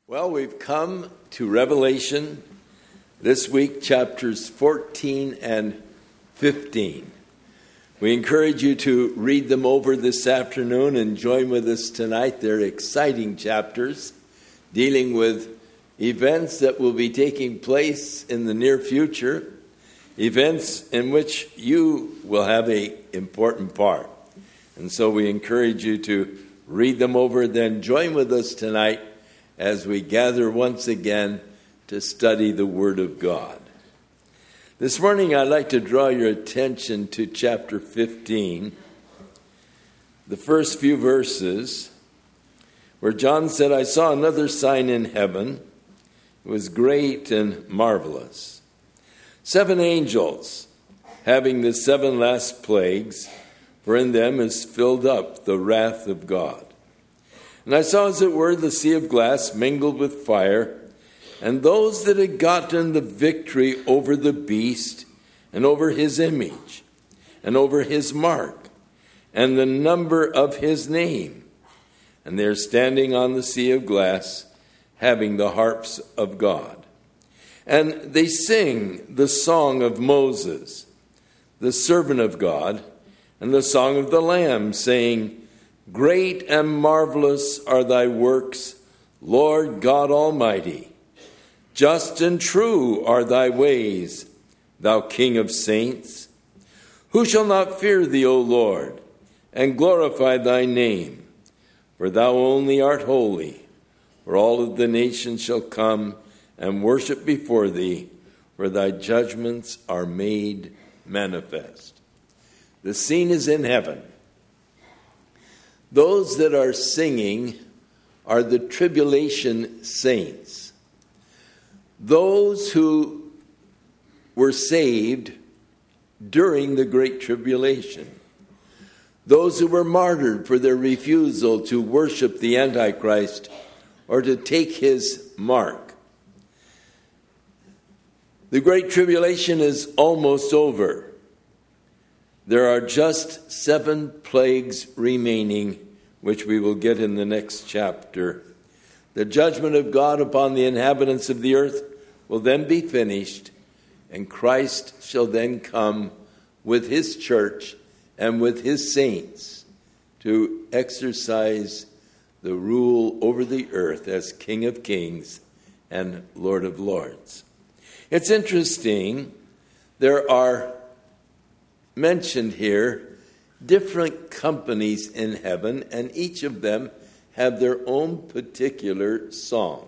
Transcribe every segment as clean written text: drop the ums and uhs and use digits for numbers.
Well, we've come to Revelation this week, chapters 14 and 15. We encourage you to read them over this afternoon and join with us tonight. They're exciting chapters dealing with events that will be taking place in the near future, events in which you will have an important part. And so we encourage you to read them over, then join with us tonight as we gather once again to study the Word of God. This morning I'd like to draw your attention to chapter 15, the first few verses, where John said, "I saw another sign in heaven. It was great and marvelous. 7 angels, having the 7 last plagues, for in them is filled up the wrath of God. And I saw, as it were, the sea of glass mingled with fire, and those that had gotten the victory over the beast, and over his image, and over his mark, and the number of his name. And they are standing on the sea of glass, having the harps of God. And they sing the song of Moses, the servant of God, and the song of the Lamb, saying, Great and marvelous are thy works, Lord God Almighty. Just and true are thy ways, thou King of saints. Who shall not fear thee, O Lord, and glorify thy name? For thou only art holy, for all of the nations shall come and worship before thee, for thy judgments are made manifest." The scene is in heaven. Those that are singing are the tribulation saints. Those who were saved during the Great Tribulation. Those who were martyred for their refusal to worship the Antichrist or to take his mark. The Great Tribulation is almost over. There are just 7 plagues remaining, which we will get in the next chapter. The judgment of God upon the inhabitants of the earth will then be finished, and Christ shall then come with his church and with his saints to exercise the rule over the earth as King of Kings and Lord of Lords. It's interesting, there are mentioned here different companies in heaven, and each of them have their own particular song.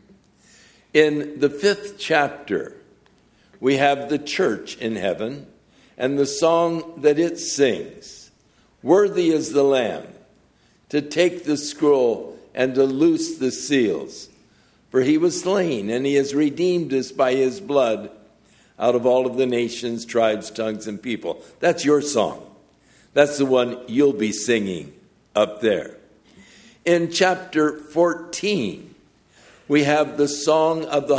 In the 5th chapter, we have the church in heaven, and the song that it sings, "Worthy is the Lamb to take the scroll and to loose the seals. For he was slain, and he has redeemed us by his blood out of all of the nations, tribes, tongues, and people." That's your song. That's the one you'll be singing up there. In chapter 14, we have the song of the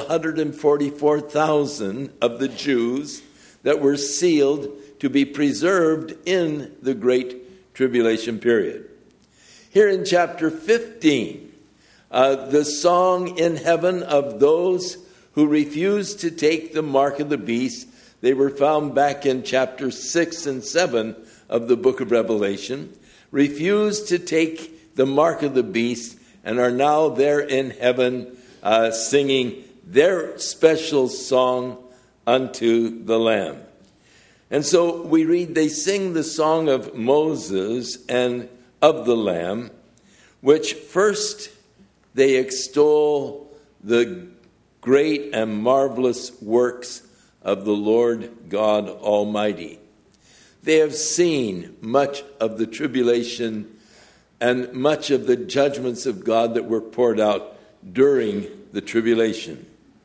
144,000 of the Jews that were sealed to be preserved in the Great Tribulation period. Here in chapter 15, the song in heaven of those who refused to take the mark of the beast. They were found back in chapter 6 and 7 of the book of Revelation, refused to take the mark of the beast, and are now there in heaven singing their special song unto the Lamb. And so we read, they sing the song of Moses and of the Lamb, which first they extol the great and marvelous works of the Lord God Almighty. They have seen much of the tribulation and much of the judgments of God that were poured out during the tribulation.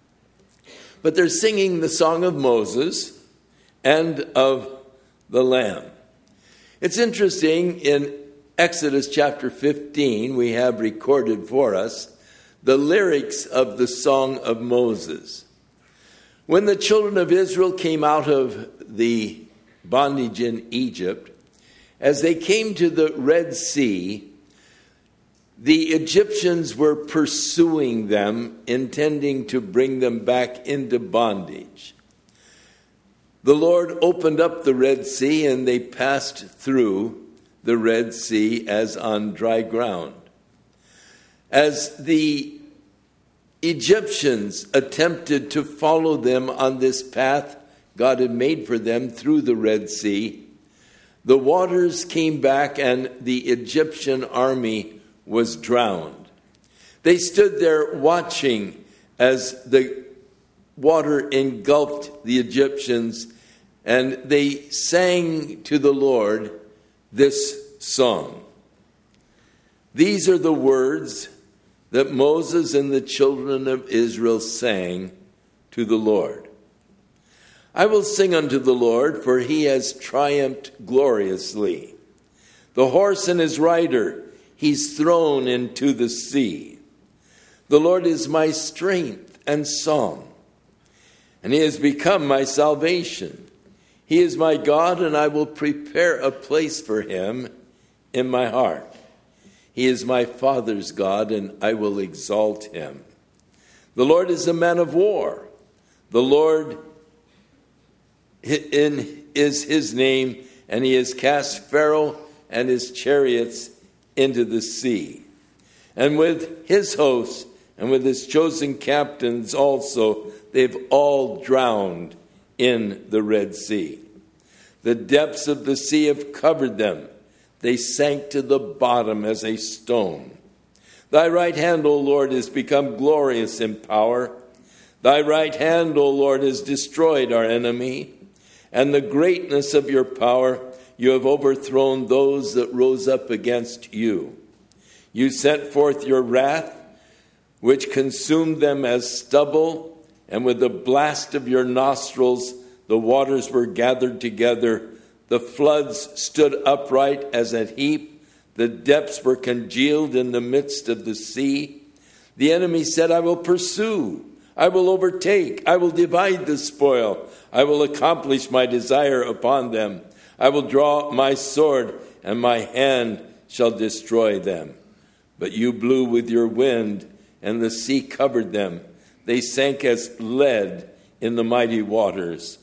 But they're singing the song of Moses and of the Lamb. It's interesting, in Exodus chapter 15, we have recorded for us the lyrics of the song of Moses. When the children of Israel came out of the bondage in Egypt, as they came to the Red Sea, The Egyptians were pursuing them, intending to bring them back into bondage. The Lord opened up the Red Sea, and they passed through the Red Sea as on dry ground. As the Egyptians attempted to follow them on this path God had made for them through the Red Sea, the waters came back and the Egyptian army was drowned. They stood there watching as the water engulfed the Egyptians, and they sang to the Lord this song. These are the words that Moses and the children of Israel sang to the Lord. I will sing unto the Lord, for he has triumphed gloriously. The horse and his rider he's thrown into the sea. The Lord is my strength and song, and he has become my salvation. He is my God, and I will prepare a place for him in my heart. He is my father's God, and I will exalt him. The Lord is a man of war. The Lord is his name, and he has cast Pharaoh and his chariots into the sea. And with his hosts and with his chosen captains also, they've all drowned in the Red Sea. The depths of the sea have covered them. They sank to the bottom as a stone. Thy right hand, O Lord, has become glorious in power. Thy right hand, O Lord, has destroyed our enemy. And the greatness of your power, you have overthrown those that rose up against you. You sent forth your wrath, which consumed them as stubble, and with the blast of your nostrils the waters were gathered together. The floods stood upright as a heap. The depths were congealed in the midst of the sea. The enemy said, I will pursue. I will overtake. I will divide the spoil. I will accomplish my desire upon them. I will draw my sword, and my hand shall destroy them. But you blew with your wind, and the sea covered them. They sank as lead in the mighty waters.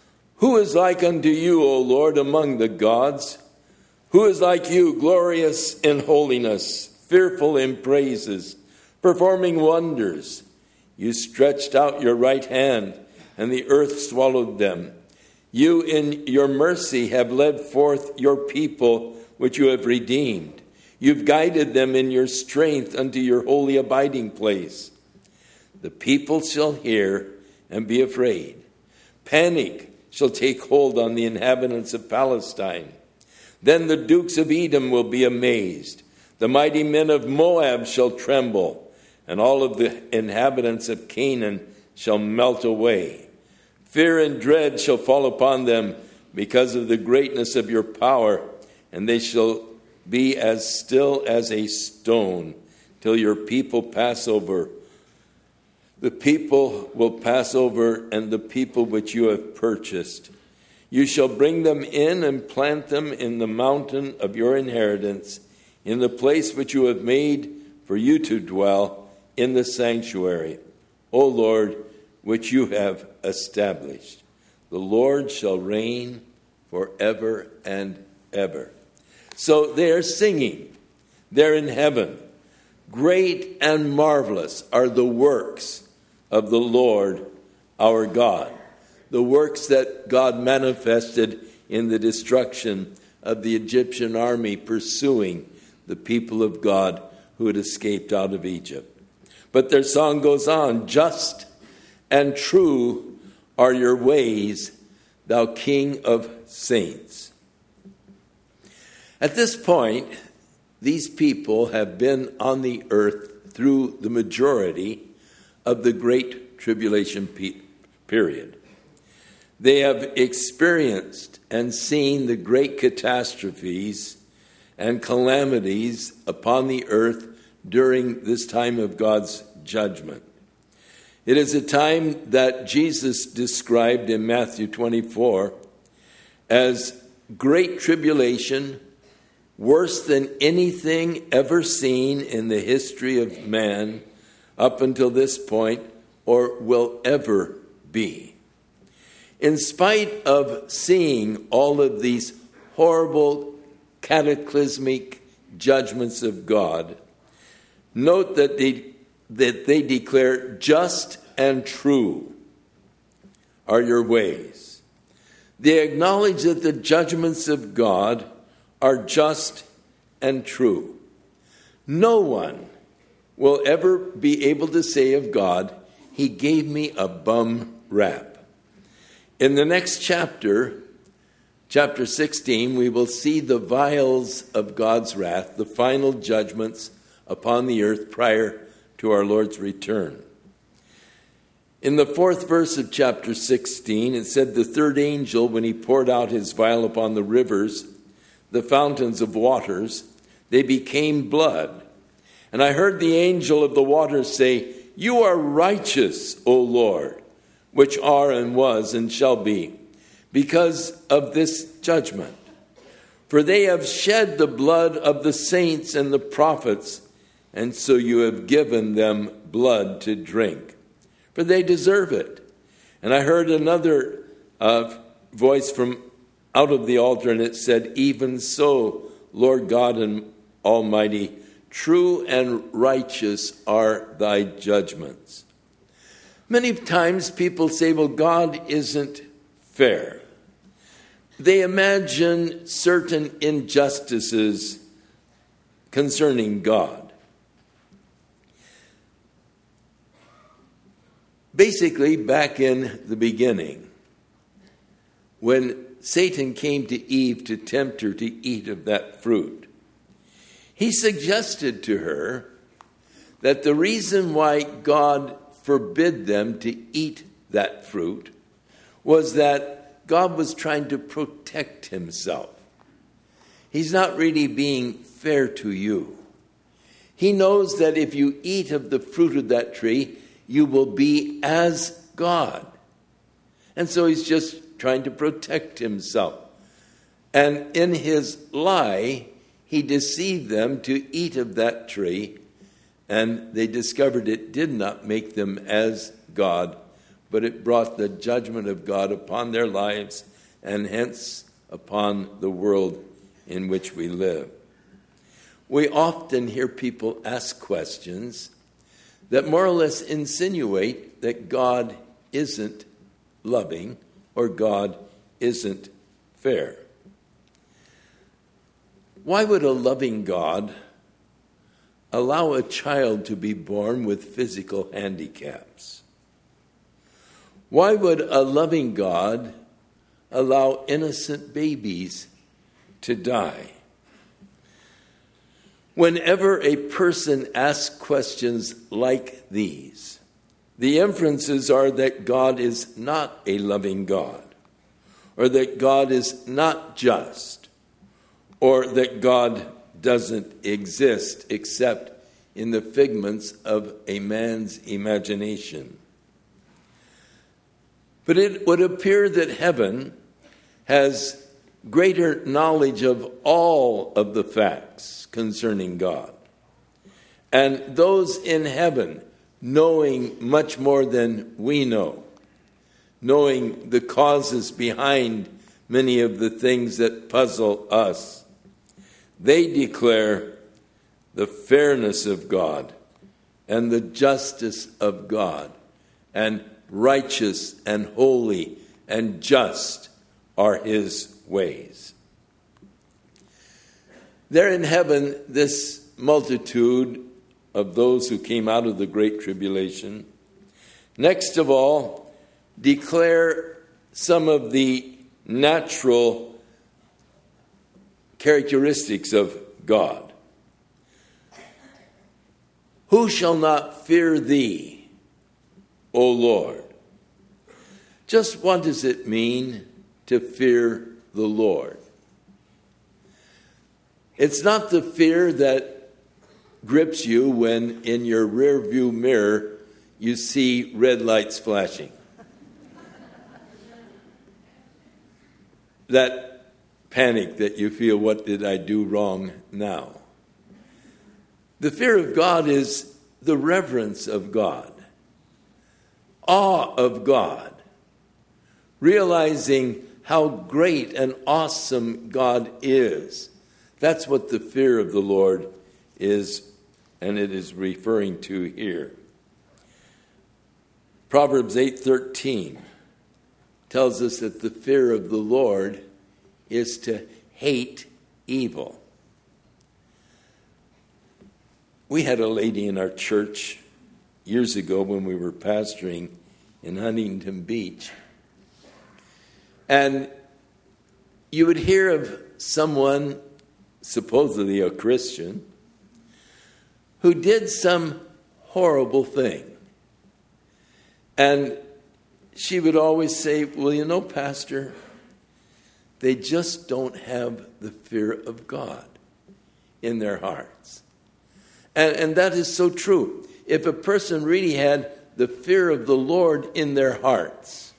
Who is like unto you, O Lord, among the gods? Who is like you, glorious in holiness, fearful in praises, performing wonders? You stretched out your right hand, and the earth swallowed them. You in your mercy have led forth your people, which you have redeemed. You've guided them in your strength unto your holy abiding place. The people shall hear and be afraid. Panic shall take hold on the inhabitants of Palestine. Then the dukes of Edom will be amazed. The mighty men of Moab shall tremble, and all of the inhabitants of Canaan shall melt away. Fear and dread shall fall upon them because of the greatness of your power, and they shall be as still as a stone till your people pass over. The people will pass over, and the people which you have purchased. You shall bring them in and plant them in the mountain of your inheritance, in the place which you have made for you to dwell, in the sanctuary, O Lord, which you have established. The Lord shall reign forever and ever. So they are singing. They're in heaven. Great and marvelous are the works of the Lord our God. The works that God manifested in the destruction of the Egyptian army pursuing the people of God who had escaped out of Egypt. But their song goes on, just and true are your ways, thou King of saints. At this point, these people have been on the earth through the majority of the Great Tribulation period. They have experienced and seen the great catastrophes and calamities upon the earth during this time of God's judgment. It is a time that Jesus described in Matthew 24 as great tribulation worse than anything ever seen in the history of man up until this point or will ever be. In spite of seeing all of these horrible cataclysmic judgments of God, note that they declare just and true are your ways. They acknowledge that the judgments of God are just and true. No one will ever be able to say of God, he gave me a bum rap. In the next chapter, chapter 16, we will see the vials of God's wrath, the final judgments upon the earth prior to our Lord's return. In the 4th verse of chapter 16, it said, the third angel, when he poured out his vial upon the rivers, the fountains of waters, they became blood. And I heard the angel of the waters say, you are righteous, O Lord, which are and was and shall be, because of this judgment. For they have shed the blood of the saints and the prophets, and so you have given them blood to drink. For they deserve it. And I heard another voice from out of the altar, and it said, even so, Lord God and Almighty, true and righteous are thy judgments. Many times people say, well, God isn't fair. They imagine certain injustices concerning God. Basically, back in the beginning, when Satan came to Eve to tempt her to eat of that fruit, he suggested to her that the reason why God forbid them to eat that fruit was that God was trying to protect himself. He's not really being fair to you. He knows that if you eat of the fruit of that tree, you will be as God. And so he's just trying to protect himself. And in his lie, he deceived them to eat of that tree, and they discovered it did not make them as God, but it brought the judgment of God upon their lives and hence upon the world in which we live. We often hear people ask questions that more or less insinuate that God isn't loving or God isn't fair. Why would a loving God allow a child to be born with physical handicaps? Why would a loving God allow innocent babies to die? Whenever a person asks questions like these, the inferences are that God is not a loving God, or that God is not just, or that God doesn't exist except in the figments of a man's imagination. But it would appear that heaven has greater knowledge of all of the facts concerning God. And those in heaven knowing much more than we know, knowing the causes behind many of the things that puzzle us, they declare the fairness of God and the justice of God, and righteous and holy and just are his ways. There in heaven, this multitude of those who came out of the Great Tribulation, next of all, declare some of the natural characteristics of God. Who shall not fear thee, O Lord? Just what does it mean to fear the Lord? It's not the fear that grips you when in your rear view mirror you see red lights flashing. That panic that you feel, what did I do wrong now? The fear of God is the reverence of God, awe of God, realizing how great and awesome God is. That's what the fear of the Lord is, and it is referring to here. Proverbs 8:13 tells us that the fear of the Lord is to hate evil. We had a lady in our church years ago when we were pastoring in Huntington Beach. And you would hear of someone, supposedly a Christian, who did some horrible thing. And she would always say, well, you know, Pastor, they just don't have the fear of God in their hearts. And that is so true. If a person really had the fear of the Lord in their hearts,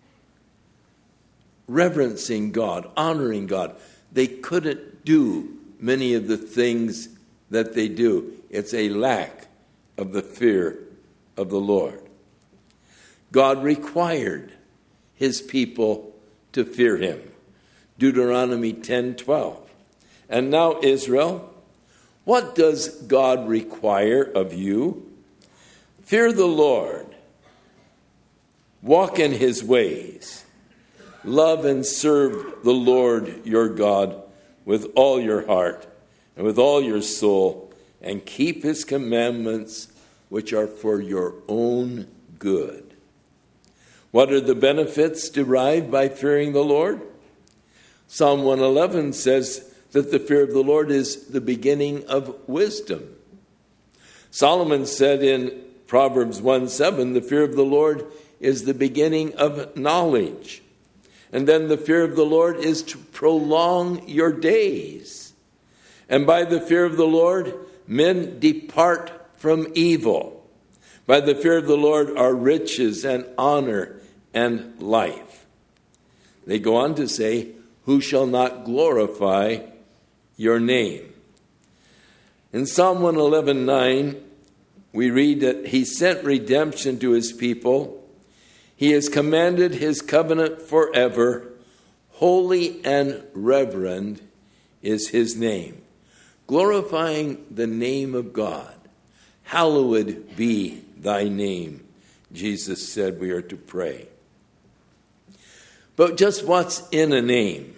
reverencing God, honoring God, they couldn't do many of the things that they do. It's a lack of the fear of the Lord. God required his people to fear him. Deuteronomy 10:12. And now, Israel, what does God require of you? Fear the Lord. Walk in his ways. Love and serve the Lord your God with all your heart and with all your soul, and keep his commandments, which are for your own good. What are the benefits derived by fearing the Lord? Psalm 111 says that the fear of the Lord is the beginning of wisdom. Solomon said in Proverbs 1:7, the fear of the Lord is the beginning of knowledge. And then the fear of the Lord is to prolong your days. And by the fear of the Lord, men depart from evil. By the fear of the Lord are riches and honor and life. They go on to say, who shall not glorify your name? In Psalm 111:9, we read that he sent redemption to his people. He has commanded his covenant forever. Holy and reverend is his name. Glorifying the name of God. Hallowed be thy name, Jesus said we are to pray. But just what's in a name?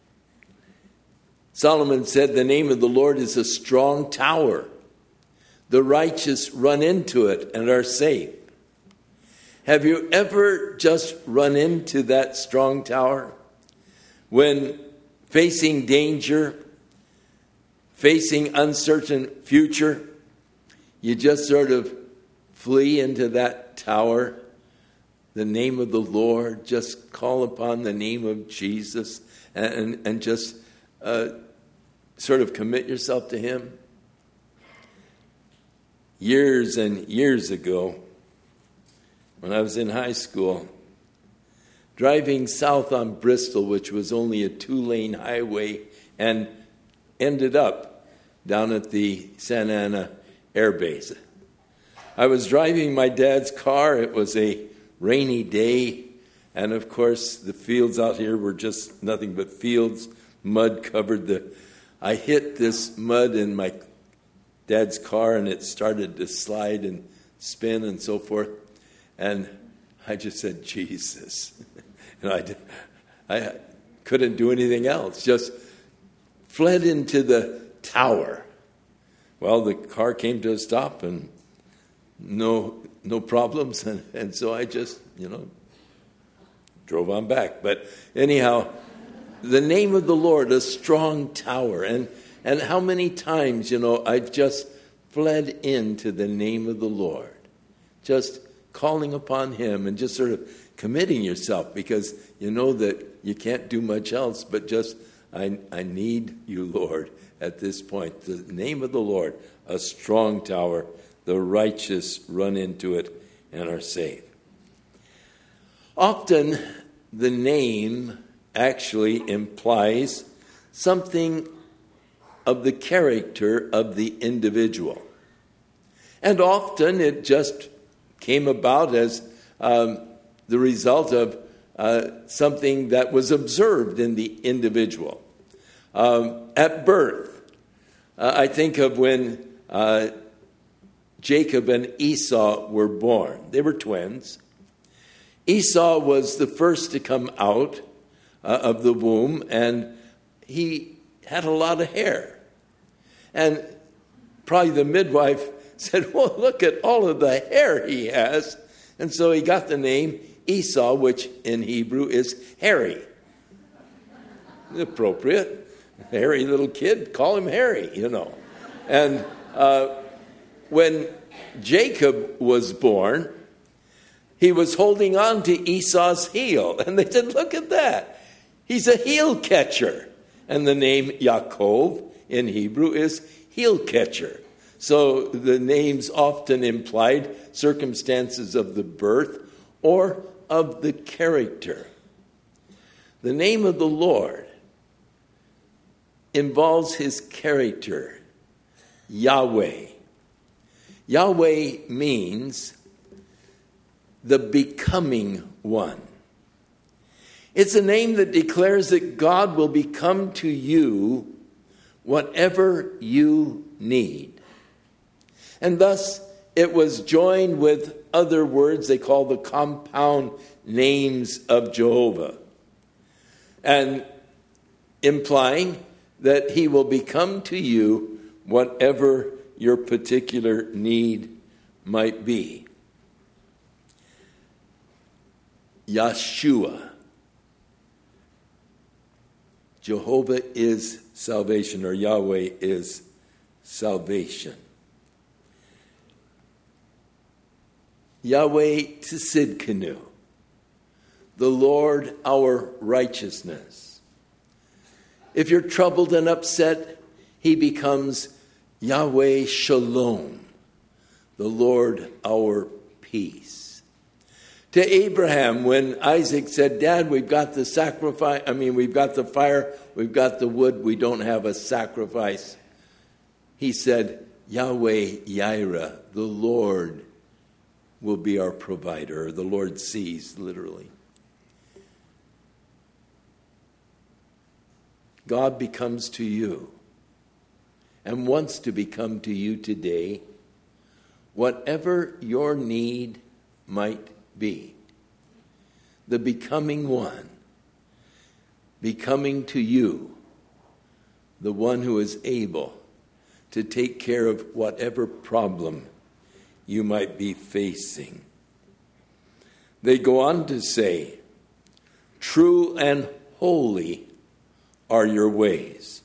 Solomon said the name of the Lord is a strong tower. The righteous run into it and are safe. Have you ever just run into that strong tower? When facing danger, facing uncertain future, you just sort of flee into that tower. The name of the Lord, just call upon the name of Jesus and just sort of commit yourself to him. Years and years ago, when I was in high school, driving south on Bristol, which was only a 2-lane highway, and ended up down at the Santa Ana Air Base. I was driving my dad's car. It was a rainy day, and of course the fields out here were just nothing but fields. Mud covered I hit this mud in my dad's car, and it started to slide and spin and so forth. And I just said, Jesus. And I couldn't do anything else. Just fled into the tower. Well, the car came to a stop, and no problems. And so I just, drove on back. But anyhow, the name of the Lord, a strong tower. And how many times, I've just fled into the name of the Lord. Just calling upon him and just sort of committing yourself, because you know that you can't do much else, but just, I need you, Lord, at this point. The name of the Lord, a strong tower. The righteous run into it and are safe. Often the name actually implies something of the character of the individual. And often it just came about as the result of something that was observed in the individual. At birth, I think of when Jacob and Esau were born. They were twins. Esau was the first to come out of the womb, and he had a lot of hair. And probably the midwife said, well, look at all of the hair he has. And so he got the name Esau, which in Hebrew is hairy. Appropriate. Hairy little kid, call him Harry, And when Jacob was born, he was holding on to Esau's heel. And they said, look at that. He's a heel catcher. And the name Yaakov in Hebrew is heel catcher. So the names often implied circumstances of the birth or of the character. The name of the Lord involves his character, Yahweh. Yahweh means the becoming one. It's a name that declares that God will become to you whatever you need. And thus, it was joined with other words they call the compound names of Jehovah, and implying that he will become to you whatever your particular need might be. Yeshua. Jehovah is salvation, or Yahweh is salvation. Yahweh Tsidkenu, the Lord our righteousness. If you're troubled and upset, he becomes Yahweh Shalom, the Lord our peace. To Abraham, when Isaac said, Dad, we've got the we've got the fire, we've got the wood, we don't have a sacrifice. He said, Yahweh Yireh, the Lord will be our provider. The Lord sees, literally. God becomes to you and wants to become to you today whatever your need might be. The becoming one, becoming to you, the one who is able to take care of whatever problem you might be facing. They go on to say, true and holy are your ways.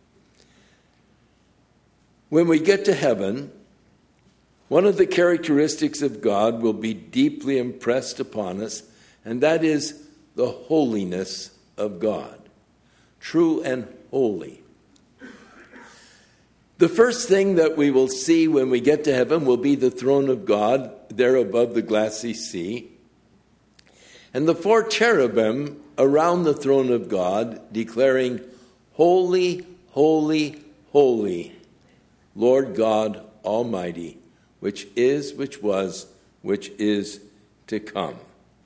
When we get to heaven, one of the characteristics of God will be deeply impressed upon us, and that is the holiness of God. True and holy. The first thing that we will see when we get to heaven will be the throne of God there above the glassy sea. And the four cherubim around the throne of God declaring, Holy, holy, holy, Lord God Almighty, which is, which was, which is to come.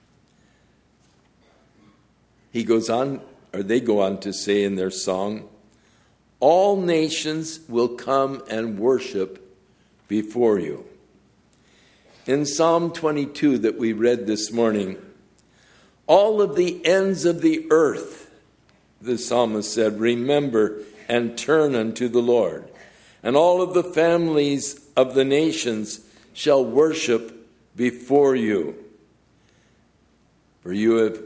They go on to say in their song, all nations will come and worship before you. In Psalm 22 that we read this morning, all of the ends of the earth, the psalmist said, remember and turn unto the Lord. And all of the families of the nations shall worship before you. For you have,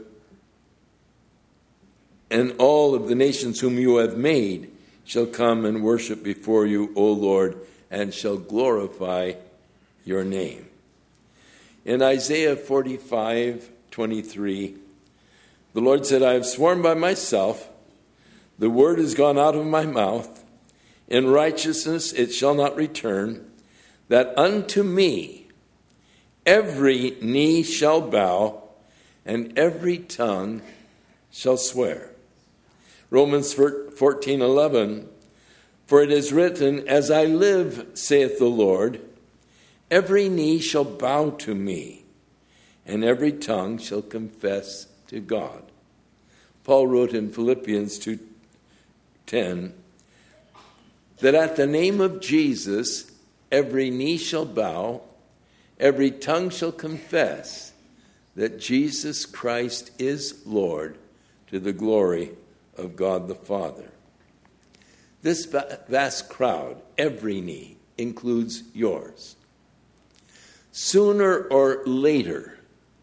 and all of the nations whom you have made shall come and worship before you, O Lord, and shall glorify your name. In Isaiah 45:23, the Lord said, I have sworn by myself, the word has gone out of my mouth, in righteousness it shall not return, that unto me every knee shall bow, and every tongue shall swear. Romans 14:11, for it is written, as I live, saith the Lord, every knee shall bow to me, and every tongue shall confess to God. Paul wrote in Philippians 2:10 that at the name of Jesus, every knee shall bow, every tongue shall confess that Jesus Christ is Lord, to the glory of God the Father. This vast crowd, every knee, includes yours. Sooner or later,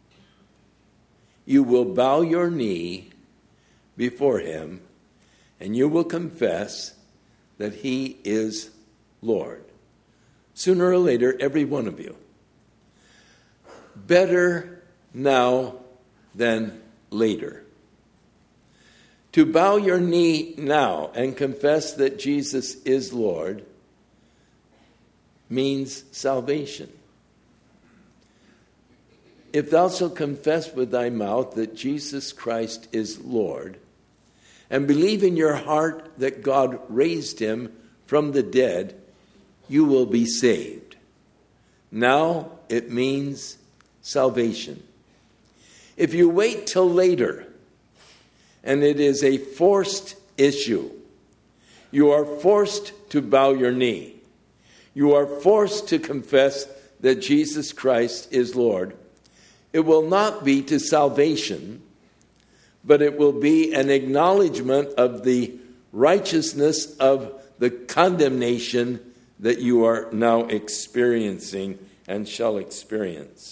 you will bow your knee before him, and you will confess that he is Lord. Sooner or later, every one of you. Better now than later. To bow your knee now and confess that Jesus is Lord means salvation. If thou shalt confess with thy mouth that Jesus Christ is Lord, and believe in your heart that God raised him from the dead, you will be saved. Now it means salvation. If you wait till later, and it is a forced issue, you are forced to bow your knee. You are forced to confess that Jesus Christ is Lord. It will not be to salvation, but it will be an acknowledgement of the righteousness of the condemnation that you are now experiencing and shall experience.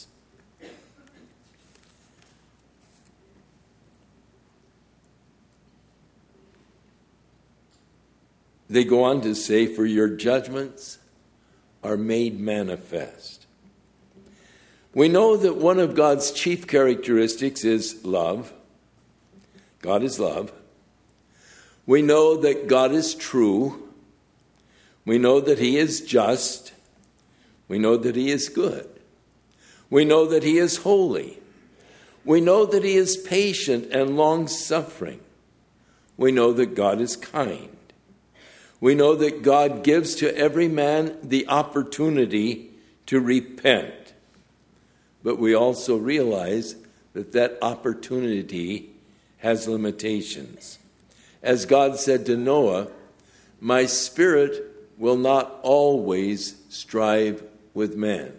They go on to say, for your judgments are made manifest. We know that one of God's chief characteristics is love. God is love. We know that God is true. We know that he is just. We know that he is good. We know that he is holy. We know that he is patient and long-suffering. We know that God is kind. We know that God gives to every man the opportunity to repent. But we also realize that that opportunity has limitations. As God said to Noah, my spirit will not always strive with man.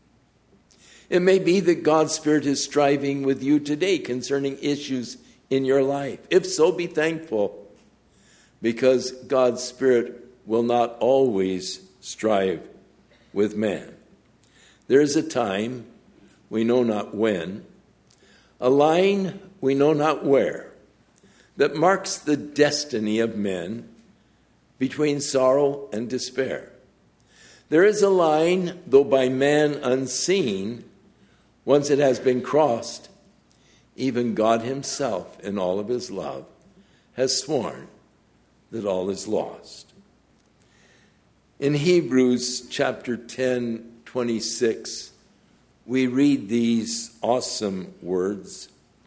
It may be that God's Spirit is striving with you today concerning issues in your life. If so, be thankful, because God's Spirit will not always strive with man. There is a time, we know not when, a line we know not where, that marks the destiny of men between sorrow and despair. There is a line, though by man unseen, once it has been crossed, even God himself, in all of his love, has sworn that all is lost. In Hebrews chapter 10:26, we read these awesome words.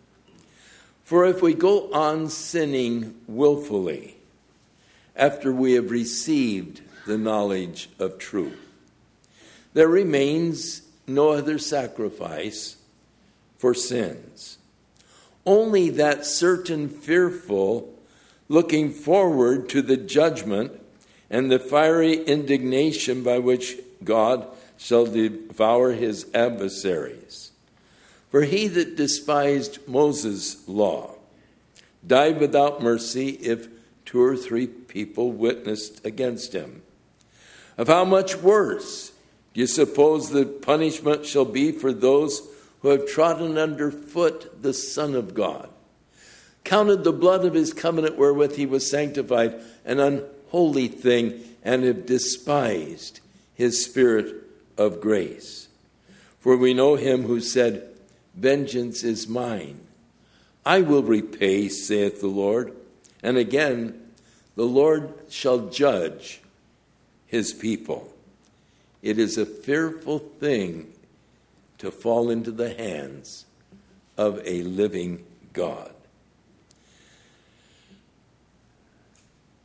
For if we go on sinning willfully, after we have received the knowledge of truth, there remains no other sacrifice for sins, only that certain fearful looking forward to the judgment and the fiery indignation by which God shall devour his adversaries. For he that despised Moses' law died without mercy if 2 or 3 people witnessed against him. Of how much worse do you suppose the punishment shall be for those who have trodden underfoot the Son of God, counted the blood of his covenant wherewith he was sanctified an unholy thing, and have despised his Spirit of grace? For we know him who said, vengeance is mine, I will repay, saith the Lord. And again, the Lord shall judge his people. It is a fearful thing to fall into the hands of a living God.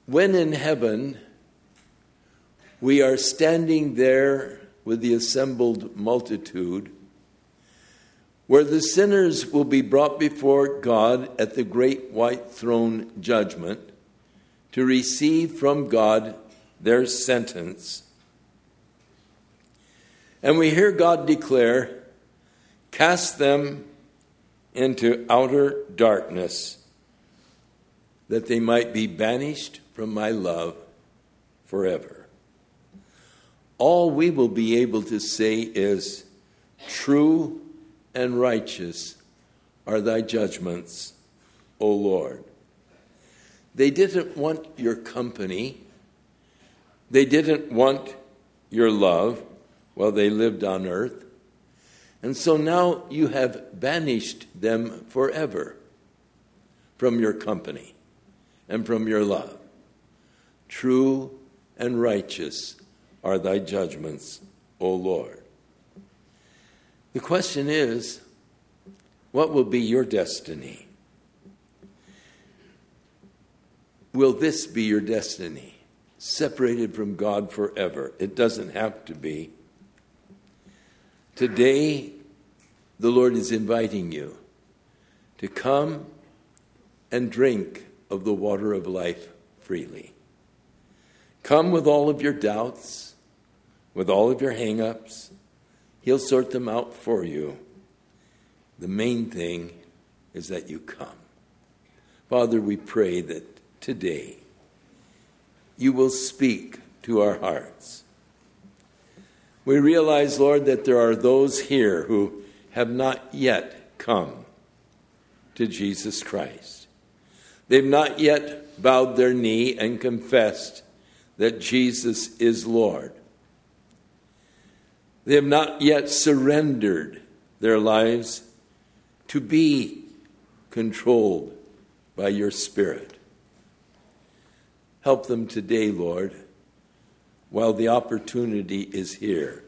when in heaven we are standing there with the assembled multitude, where the sinners will be brought before God at the great white throne judgment to receive from God their sentence. And we hear God declare, "Cast them into outer darkness, that they might be banished from my love forever." All we will be able to say is, "True and righteous are thy judgments, O Lord." They didn't want your company. They didn't want your love while they lived on earth. And so now you have banished them forever from your company and from your love. True and righteous are thy judgments, O Lord. The question is, what will be your destiny? Will this be your destiny? Separated from God forever? It doesn't have to be. Today, the Lord is inviting you to come and drink of the water of life freely. Come with all of your doubts, with all of your hang-ups. He'll sort them out for you. The main thing is that you come. Father, we pray that today you will speak to our hearts. We realize, Lord, that there are those here who have not yet come to Jesus Christ. They've not yet bowed their knee and confessed that Jesus is Lord. They have not yet surrendered their lives to be controlled by your Spirit. Help them today, Lord, while the opportunity is here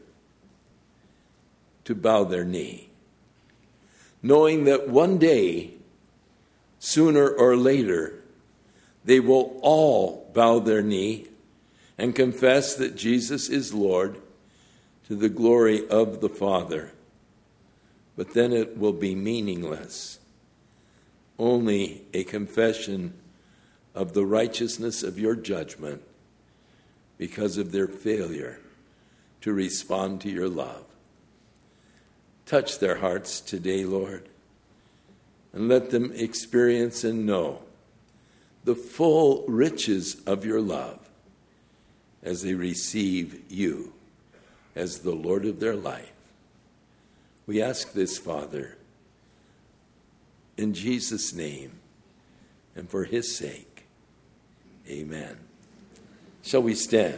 to bow their knee, knowing that one day, sooner or later, they will all bow their knee and confess that Jesus is Lord to the glory of the Father. But then it will be meaningless. Only a confession of the righteousness of your judgment because of their failure to respond to your love. Touch their hearts today, Lord, and let them experience and know the full riches of your love as they receive you as the Lord of their life. We ask this, Father, in Jesus' name and for his sake. Amen. Shall we stand?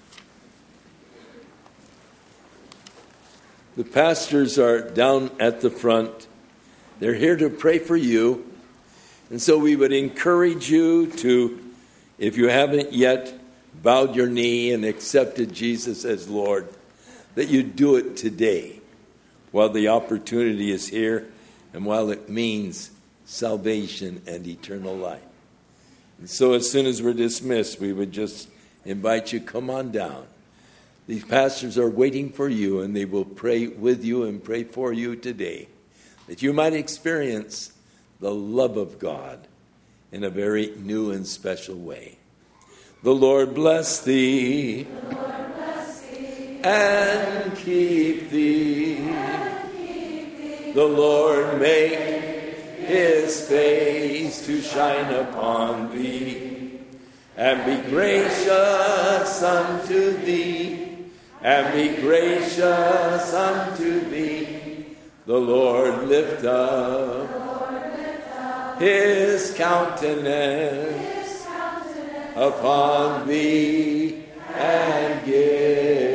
The pastors are down at the front. They're here to pray for you. And so we would encourage you to, if you haven't yet bowed your knee and accepted Jesus as Lord, that you do it today while the opportunity is here and while it means salvation and eternal life. And so as soon as we're dismissed, we would just invite you, come on down. These pastors are waiting for you, and they will pray with you and pray for you today, that you might experience the love of God in a very new and special way. The Lord bless thee, and keep thee. The Lord make his face to shine upon thee, and be gracious unto thee. And be gracious unto thee. The Lord lift up his countenance upon thee and give